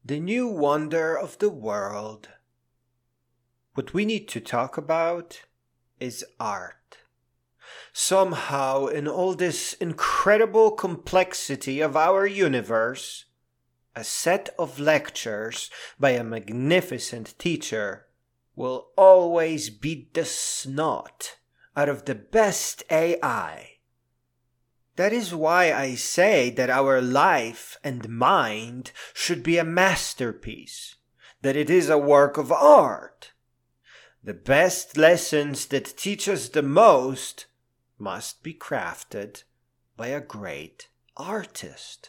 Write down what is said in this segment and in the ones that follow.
The new wonder of the world. What we need to talk about is art. Somehow, in all this incredible complexity of our universe, a set of lectures by a magnificent teacher will always beat the snot out of the best AI. That is why I say that our life and mind should be a masterpiece, that it is a work of art. The best lessons that teach us the most must be crafted by a great artist.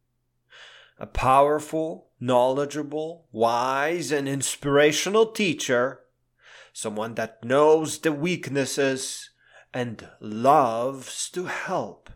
A powerful, knowledgeable, wise, and inspirational teacher, someone that knows the weaknesses and loves to help.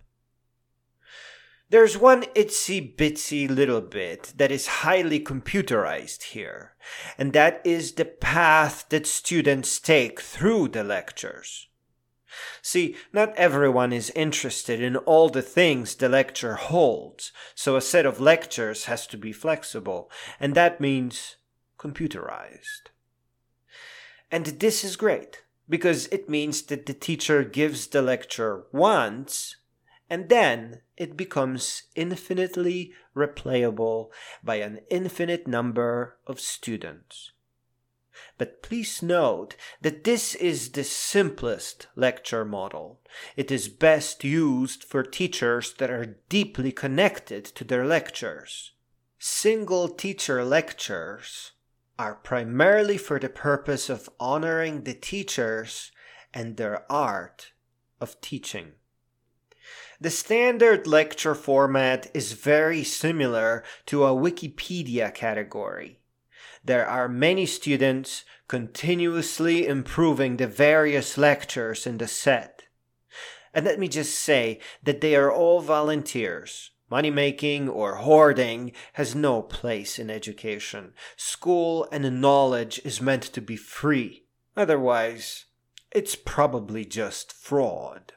There's one itsy-bitsy little bit that is highly computerized here, and that is the path that students take through the lectures. See, not everyone is interested in all the things the lecture holds, so a set of lectures has to be flexible, and that means computerized. And this is great, because it means that the teacher gives the lecture once, and then it becomes infinitely replayable by an infinite number of students. But please note that this is the simplest lecture model. It is best used for teachers that are deeply connected to their lectures. Single teacher lectures are primarily for the purpose of honoring the teachers and their art of teaching. The standard lecture format is very similar to a Wikipedia category. There are many students continuously improving the various lectures in the set. And let me just say that they are all volunteers. Money-making or hoarding has no place in education. School and knowledge is meant to be free. Otherwise, it's probably just fraud.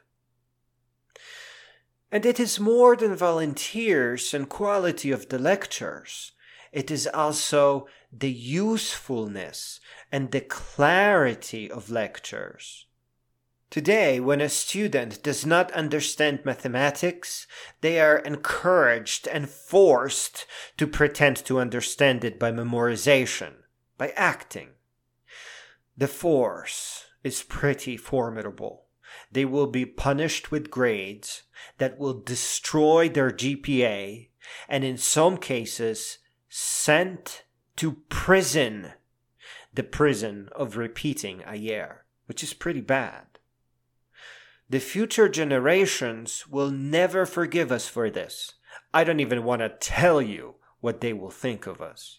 And it is more than volunteers and quality of the lectures. It is also the usefulness and the clarity of lectures. Today, when a student does not understand mathematics, they are encouraged and forced to pretend to understand it by memorization, by acting. The force is pretty formidable. They will be punished with grades that will destroy their GPA and in some cases sent to prison, the prison of repeating a year, which is pretty bad. The future generations will never forgive us for this. I don't even want to tell you what they will think of us.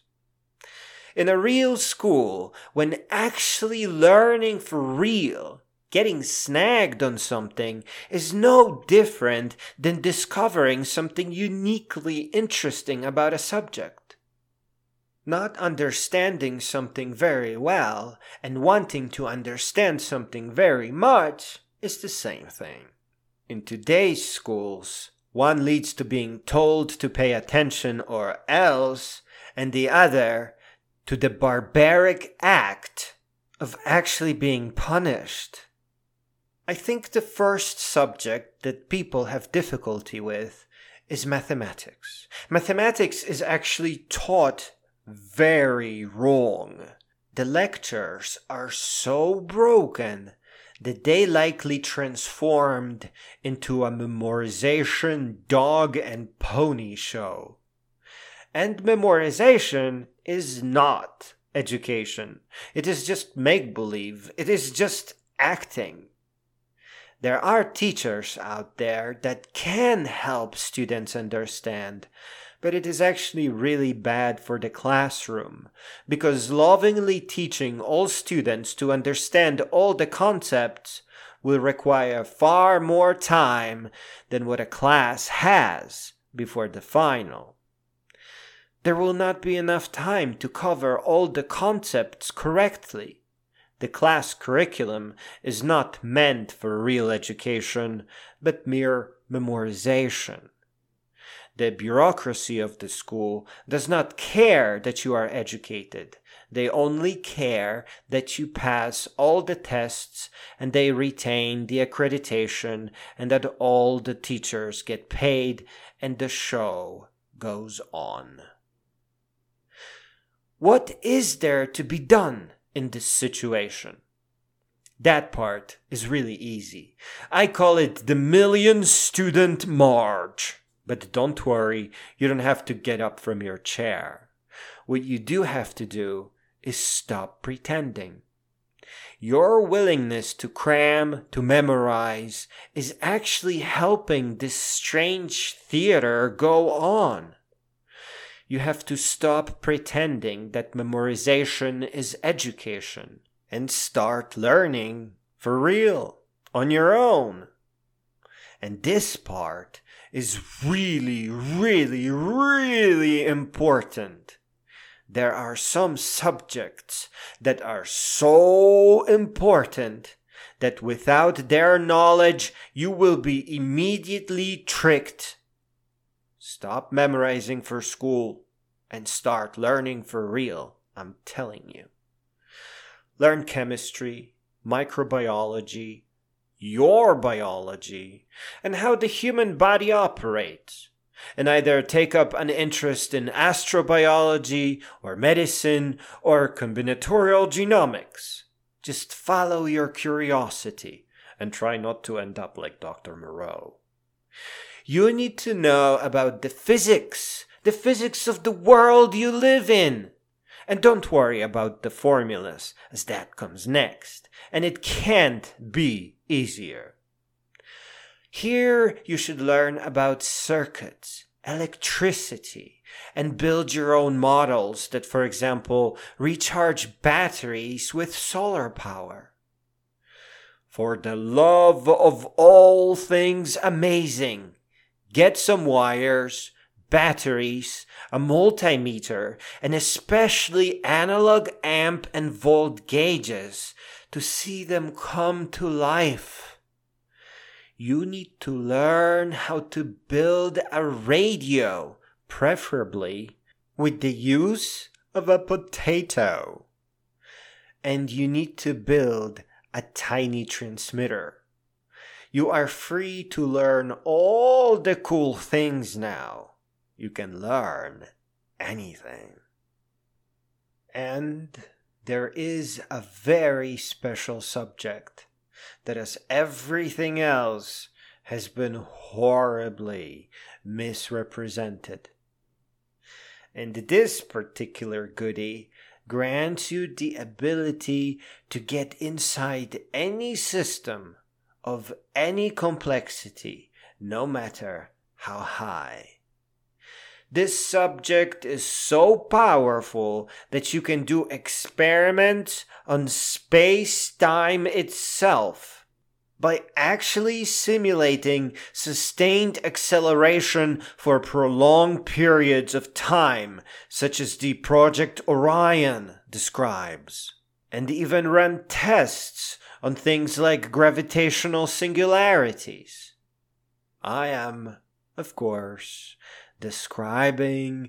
In a real school, when actually learning for real, getting snagged on something is no different than discovering something uniquely interesting about a subject. Not understanding something very well and wanting to understand something very much is the same thing. In today's schools, one leads to being told to pay attention or else, and the other to the barbaric act of actually being punished. I think the first subject that people have difficulty with is mathematics. Mathematics is actually taught very wrong. The lectures are so broken that they likely transformed into a memorization dog and pony show. And memorization is not education. It is just make-believe. It is just acting. There are teachers out there that can help students understand, but it is actually really bad for the classroom, because lovingly teaching all students to understand all the concepts will require far more time than what a class has before the final. There will not be enough time to cover all the concepts correctly. The class curriculum is not meant for real education, but mere memorization. The bureaucracy of the school does not care that you are educated. They only care that you pass all the tests and they retain the accreditation and that all the teachers get paid and the show goes on. What is there to be done in this situation? That part is really easy. I call it the Million Student March. But don't worry, you don't have to get up from your chair. What you do have to do is stop pretending. Your willingness to cram, to memorize, is actually helping this strange theater go on. You have to stop pretending that memorization is education and start learning for real, on your own. And this part is really, really, really important. There are some subjects that are so important that without their knowledge you will be immediately tricked. Stop memorizing for school and start learning for real, I'm telling you. Learn chemistry, microbiology, your biology, and how the human body operates. And either take up an interest in astrobiology or medicine or combinatorial genomics. Just follow your curiosity and try not to end up like Dr. Moreau. You need to know about the physics of the world you live in. And don't worry about the formulas, as that comes next, and it can't be easier. Here you should learn about circuits, electricity, and build your own models that, for example, recharge batteries with solar power. For the love of all things amazing, get some wires, batteries, a multimeter, and especially analog amp and volt gauges to see them come to life. You need to learn how to build a radio, preferably with the use of a potato. And you need to build a tiny transmitter. You are free to learn all the cool things now. You can learn anything. And there is a very special subject that, as everything else, has been horribly misrepresented. And this particular goodie grants you the ability to get inside any system of any complexity, no matter how high. This subject is so powerful that you can do experiments on space-time itself by actually simulating sustained acceleration for prolonged periods of time, such as the Project Orion describes, and even run tests on things like gravitational singularities. I am, of course, describing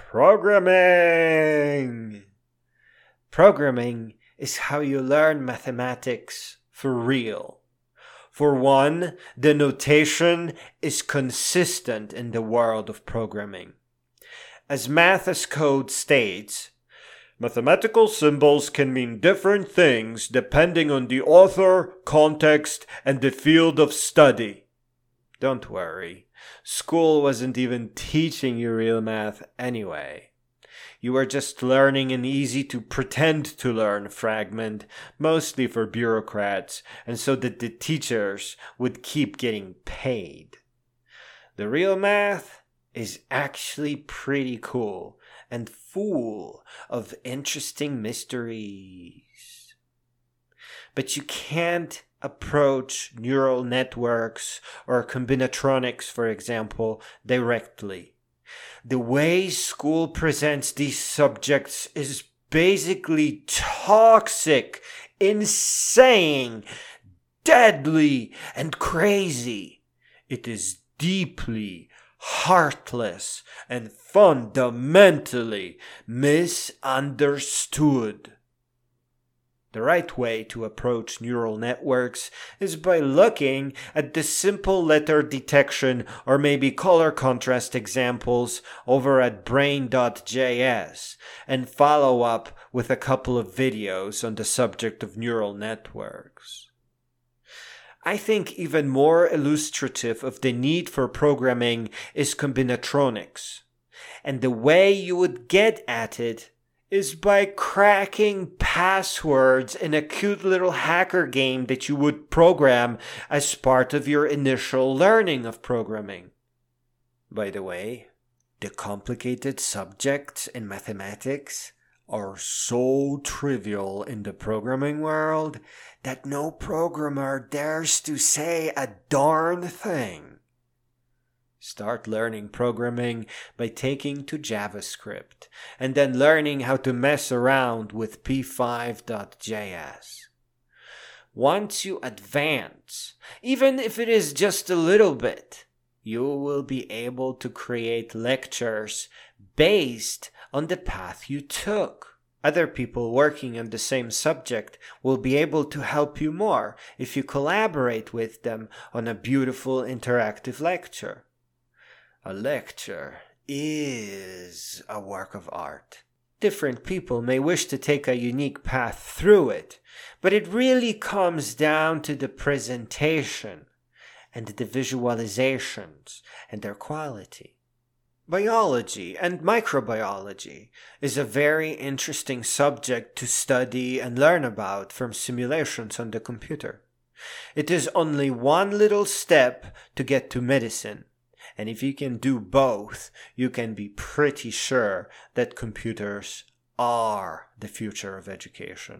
programming. Programming is how you learn mathematics for real. For one, the notation is consistent in the world of programming. As Math as Code states, mathematical symbols can mean different things depending on the author, context, and the field of study. Don't worry. School wasn't even teaching you real math anyway. You were just learning an easy-to-pretend-to-learn fragment, mostly for bureaucrats, and so that the teachers would keep getting paid. The real math is actually pretty cool and full of interesting mysteries. But you can't approach neural networks or combinatronics, for example, directly. The way school presents these subjects is basically toxic, insane, deadly, and crazy. It is deeply, heartless, and fundamentally misunderstood. The right way to approach neural networks is by looking at the simple letter detection or maybe color contrast examples over at brain.js and follow up with a couple of videos on the subject of neural networks. I think even more illustrative of the need for programming is combinatorics, and the way you would get at it is by cracking passwords in a cute little hacker game that you would program as part of your initial learning of programming. By the way, the complicated subjects in mathematics are so trivial in the programming world that no programmer dares to say a darn thing. Start learning programming by taking to JavaScript and then learning how to mess around with p5.js. Once you advance, even if it is just a little bit, you will be able to create lectures based on the path you took. Other people working on the same subject will be able to help you more if you collaborate with them on a beautiful interactive lecture. A lecture is a work of art. Different people may wish to take a unique path through it, but it really comes down to the presentation and the visualizations and their quality. Biology and microbiology is a very interesting subject to study and learn about from simulations on the computer. It is only one little step to get to medicine. And if you can do both, you can be pretty sure that computers are the future of education.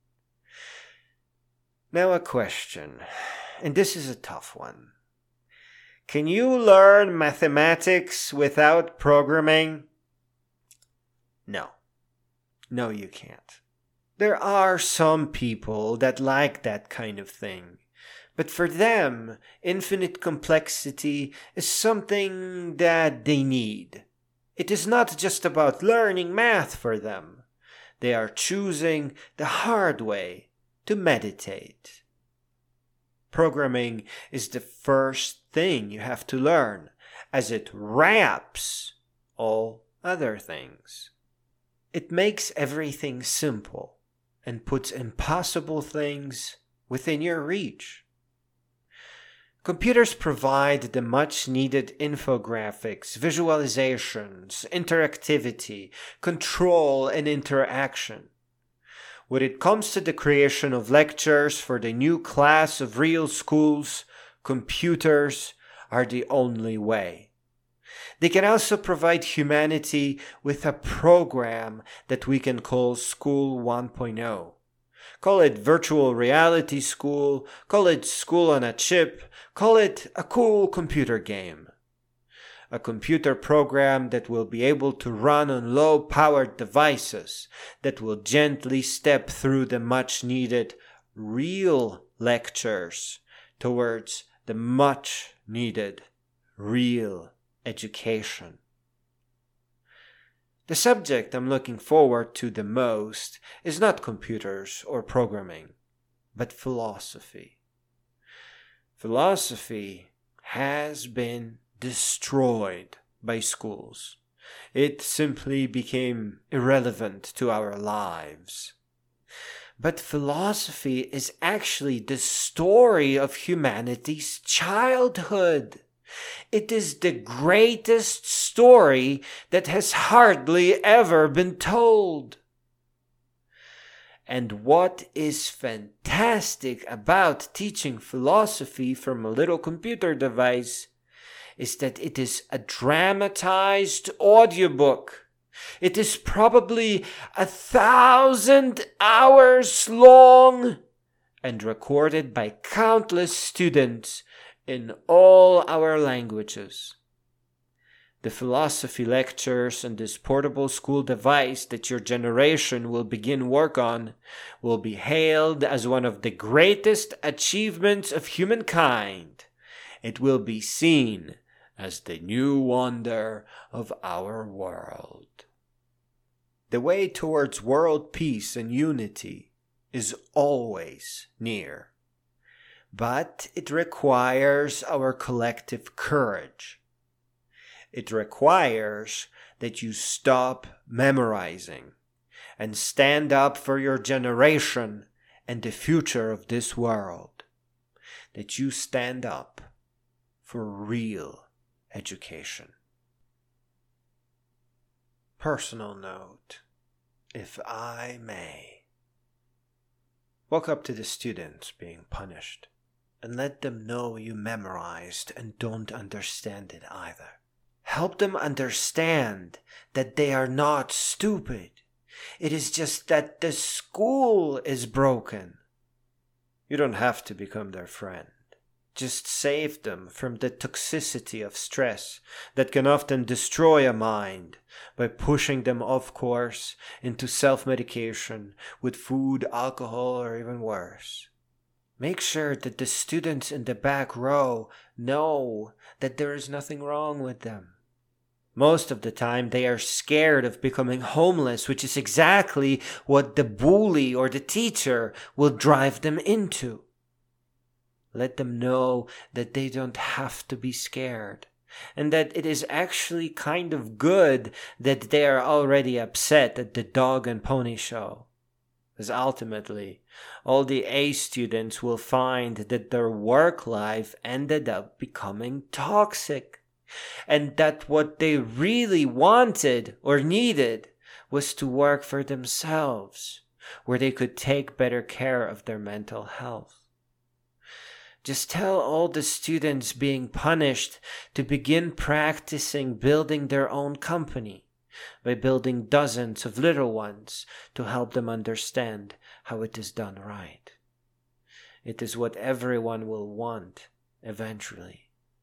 Now a question, and this is a tough one. Can you learn mathematics without programming? No. No, you can't. There are some people that like that kind of thing. But for them, infinite complexity is something that they need. It is not just about learning math for them. They are choosing the hard way to meditate. Programming is the first thing you have to learn, as it wraps all other things. It makes everything simple and puts impossible things within your reach. Computers provide the much-needed infographics, visualizations, interactivity, control, and interaction. When it comes to the creation of lectures for the new class of real schools, computers are the only way. They can also provide humanity with a program that we can call School 1.0. Call it virtual reality school, call it school on a chip, call it a cool computer game. A computer program that will be able to run on low-powered devices, that will gently step through the much-needed real lectures towards the much-needed real education. The subject I'm looking forward to the most is not computers or programming, but philosophy. Philosophy has been destroyed by schools. It simply became irrelevant to our lives. But philosophy is actually the story of humanity's childhood. It is the greatest story that has hardly ever been told. And what is fantastic about teaching philosophy from a little computer device is that it is a dramatized audiobook. It is probably 1,000 hours long and recorded by countless students in all our languages. The philosophy lectures and this portable school device that your generation will begin work on will be hailed as one of the greatest achievements of humankind. It will be seen as the new wonder of our world. The way towards world peace and unity is always near, but it requires our collective courage. It requires that you stop memorizing and stand up for your generation and the future of this world. That you stand up for real education. Personal note, if I may. Walk up to the students being punished and let them know you memorized and don't understand it either. Help them understand that they are not stupid. It is just that the school is broken. You don't have to become their friend. Just save them from the toxicity of stress that can often destroy a mind by pushing them off course into self-medication with food, alcohol, or even worse. Make sure that the students in the back row know that there is nothing wrong with them. Most of the time, they are scared of becoming homeless, which is exactly what the bully or the teacher will drive them into. Let them know that they don't have to be scared, and that it is actually kind of good that they are already upset at the dog and pony show. Because ultimately, all the A students will find that their work life ended up becoming toxic. And that what they really wanted or needed was to work for themselves, where they could take better care of their mental health. Just tell all the students being punished to begin practicing building their own company by building dozens of little ones to help them understand how it is done right. It is what everyone will want eventually.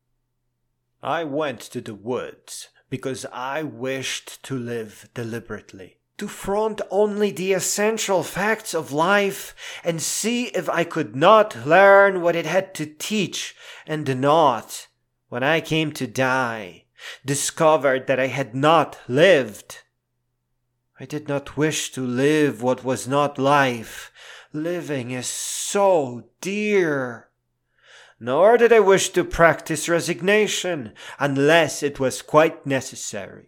I went to the woods because I wished to live deliberately, to front only the essential facts of life and see if I could not learn what it had to teach, and not, when I came to die, discovered that I had not lived. I did not wish to live what was not life. Living is so dear. Nor did I wish to practice resignation, unless it was quite necessary.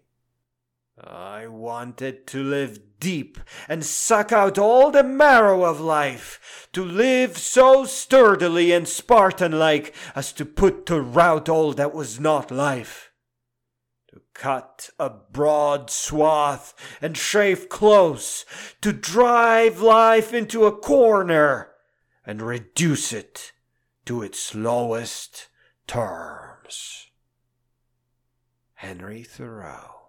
I wanted to live deep and suck out all the marrow of life, to live so sturdily and Spartan-like as to put to rout all that was not life. To cut a broad swath and shave close, to drive life into a corner and reduce it to its lowest terms. Henry Thoreau.